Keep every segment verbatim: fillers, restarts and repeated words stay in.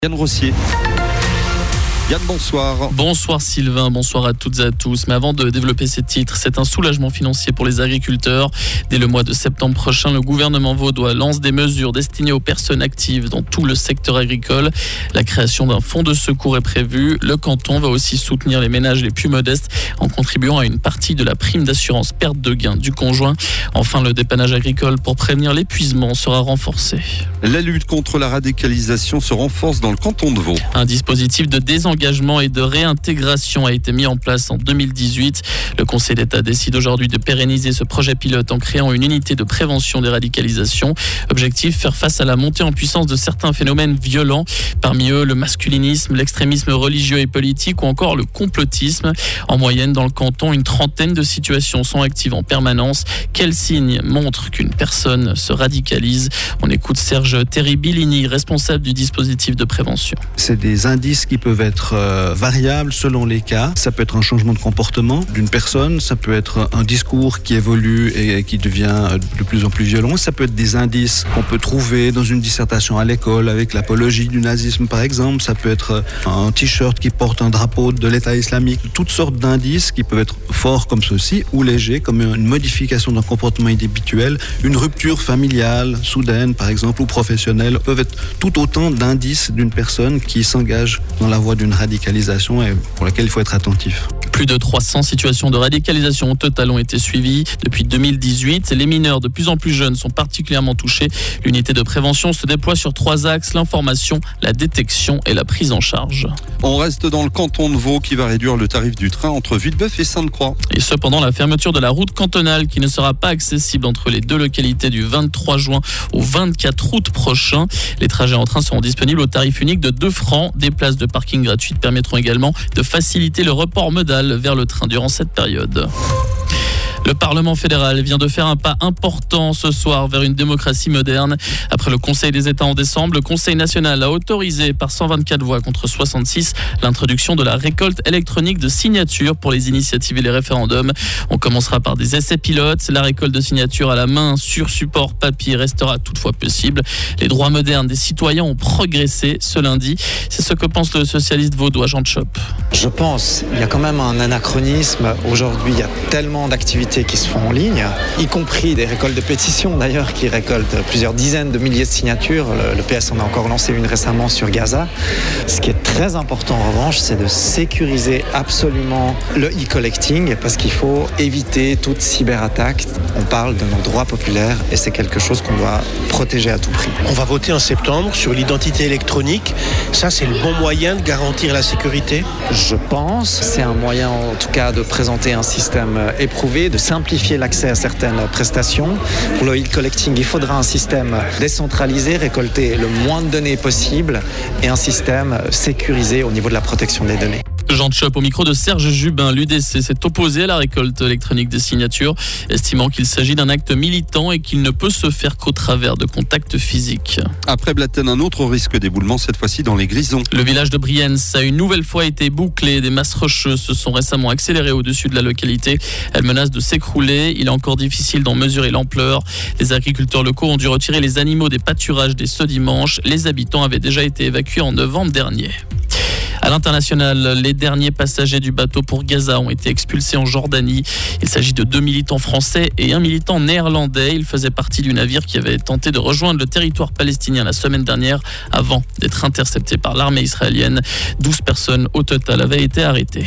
Yann Rossier. Yann, bonsoir. Bonsoir Sylvain, bonsoir à toutes et à tous. Mais avant de développer ces titres, c'est un soulagement financier pour les agriculteurs. Dès le mois de septembre prochain, le gouvernement vaudois lance des mesures destinées aux personnes actives dans tout le secteur agricole. La création d'un fonds de secours est prévue. Le canton va aussi soutenir les ménages les plus modestes en contribuant à une partie de la prime d'assurance perte de gain du conjoint. Enfin, le dépannage agricole pour prévenir l'épuisement sera renforcé. La lutte contre la radicalisation se renforce dans le canton de Vaud. Un dispositif de désengagement et de réintégration a été mis en place en deux mille dix-huit. Le Conseil d'État décide aujourd'hui de pérenniser ce projet pilote en créant une unité de prévention des radicalisations. Objectif, faire face à la montée en puissance de certains phénomènes violents. Parmi eux, le masculinisme, l'extrémisme religieux et politique ou encore le complotisme. En moyenne, dans le canton, une trentaine de situations sont actives en permanence. Quels signes montrent qu'une personne se radicalise? On écoute Serge Terribilini, responsable du dispositif de prévention. C'est des indices qui peuvent être euh, variables selon les cas. Ça peut être un changement de comportement d'une personne, ça peut être un discours qui évolue et qui devient de plus en plus violent. Ça peut être des indices qu'on peut trouver dans une dissertation à l'école avec l'apologie du nazisme par exemple. Ça peut être un t-shirt qui porte un drapeau de l'État islamique. Toutes sortes d'indices qui peuvent être forts comme ceci ou légers comme une modification d'un comportement inhabituel, une rupture familiale soudaine par exemple ou professionnelle peuvent être tout autant d'indices d'une personne qui s'engage dans la voie d'une radicalisation et pour laquelle il faut être attentif. Plus de trois cents situations de radicalisation au total ont été suivies depuis deux mille dix-huit. Les mineurs de plus en plus jeunes sont particulièrement touchés. L'unité de prévention se déploie sur trois axes, l'information, la détection et la prise en charge. On reste dans le canton de Vaud qui va réduire le tarif du train entre Vuitbeuf et Sainte-Croix. Et ce pendant la fermeture de la route cantonale qui ne sera pas accessible entre les deux localités du vingt-trois juin au vingt-quatre août prochain. Les trajets en train seront disponibles au tarif unique de deux francs. Des places de parking gratuites permettront également de faciliter le report modal vers le train durant cette période. Le Parlement fédéral vient de faire un pas important ce soir vers une démocratie moderne. Après le Conseil des États en décembre, le Conseil national a autorisé par cent vingt-quatre voix contre soixante-six l'introduction de la récolte électronique de signatures pour les initiatives et les référendums. On commencera par des essais pilotes. La récolte de signatures à la main sur support papier restera toutefois possible. Les droits modernes des citoyens ont progressé ce lundi. C'est ce que pense le socialiste vaudois Jean Tchop. Je pense qu'il y a quand même un anachronisme. Aujourd'hui, il y a tellement d'activités qui se font en ligne, y compris des récoltes de pétitions d'ailleurs qui récoltent plusieurs dizaines de milliers de signatures. Le, le P S en a encore lancé une récemment sur Gaza. Ce qui est très important en revanche, c'est de sécuriser absolument le e-collecting parce qu'il faut éviter toute cyberattaque. On parle de nos droits populaires et c'est quelque chose qu'on doit protéger à tout prix. On va voter en septembre sur l'identité électronique. Ça, c'est le bon moyen de garantir la sécurité? Je pense. C'est un moyen en tout cas de présenter un système éprouvé, de simplifier l'accès à certaines prestations. Pour le e-collecting, il faudra un système décentralisé, récolter le moins de données possible et un système sécurisé au niveau de la protection des données. Jean Tchop au micro de Serge Jubin. L'U D C s'est opposé à la récolte électronique des signatures, estimant qu'il s'agit d'un acte militant et qu'il ne peut se faire qu'au travers de contacts physiques. Après Blatten, un autre risque d'éboulement, cette fois-ci dans les Grisons. Le village de Brienz a une nouvelle fois été bouclé. Des masses rocheuses se sont récemment accélérées au-dessus de la localité. Elles menacent de s'écrouler. Il est encore difficile d'en mesurer l'ampleur. Les agriculteurs locaux ont dû retirer les animaux des pâturages dès ce dimanche. Les habitants avaient déjà été évacués en novembre dernier. À l'international, les derniers passagers du bateau pour Gaza ont été expulsés en Jordanie. Il s'agit de deux militants français et un militant néerlandais. Ils faisaient partie du navire qui avait tenté de rejoindre le territoire palestinien la semaine dernière avant d'être intercepté par l'armée israélienne. douze personnes au total avaient été arrêtées.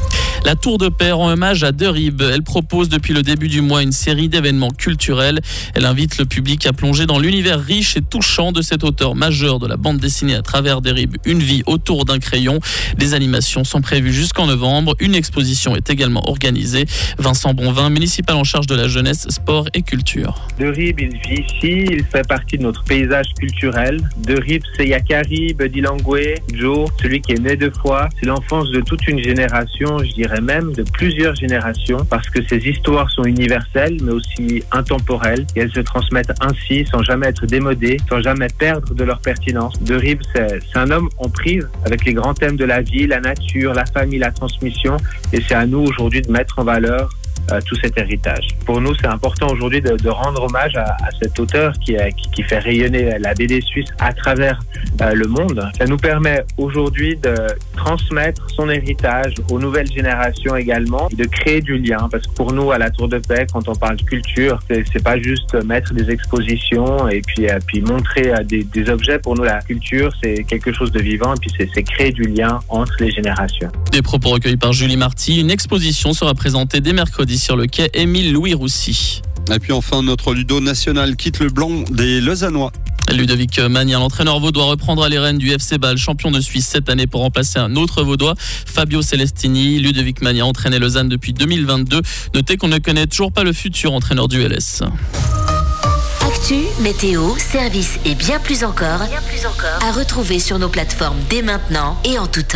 La Tour de Paix rend hommage à Derib. Elle propose depuis le début du mois une série d'événements culturels. Elle invite le public à plonger dans l'univers riche et touchant de cet auteur majeur de la bande dessinée à travers Derib, Une vie autour d'un crayon. Des animations sont prévues jusqu'en novembre. Une exposition est également organisée. Vincent Bonvin, municipal en charge de la jeunesse, sport et culture. Derib, il vit ici, il fait partie de notre paysage culturel. Derib, c'est Yakari, Buddy Langoué, Joe, celui qui est né deux fois. C'est l'enfance de toute une génération, je dirais même de plusieurs générations, parce que ces histoires sont universelles mais aussi intemporelles et elles se transmettent ainsi sans jamais être démodées, sans jamais perdre de leur pertinence. Derib, c'est, c'est un homme en prise avec les grands thèmes de la vie, la nature, la famille, la transmission, et c'est à nous aujourd'hui de mettre en valeur euh, tout cet héritage. Pour nous, c'est important aujourd'hui de, de rendre hommage à, à cet auteur qui, a, qui, qui fait rayonner la B D suisse à travers euh, le monde. Ça nous permet aujourd'hui de transmettre son héritage aux nouvelles générations également, de créer du lien, parce que pour nous, à la Tour de Paix, quand on parle de culture, c'est, c'est pas juste mettre des expositions et puis, euh, puis montrer euh, des, des objets. Pour nous, la culture, c'est quelque chose de vivant et puis c'est, c'est créer du lien entre les générations. Des propos recueillis par Julie Marty. Une exposition sera présentée dès mercredi sur le quai Émile Louis Roussy. Et puis enfin, notre Ludo national quitte le blanc des Lausannois. Ludovic Magnin, l'entraîneur vaudois, reprendra les rênes du F C Bâle, champion de Suisse cette année, pour remplacer un autre vaudois, Fabio Celestini. Ludovic Magnin entraînait Lausanne depuis deux mille vingt-deux. Notez qu'on ne connaît toujours pas le futur entraîneur du L S. Actu, météo, service et bien plus encore, bien plus encore à retrouver sur nos plateformes dès maintenant et en tout temps.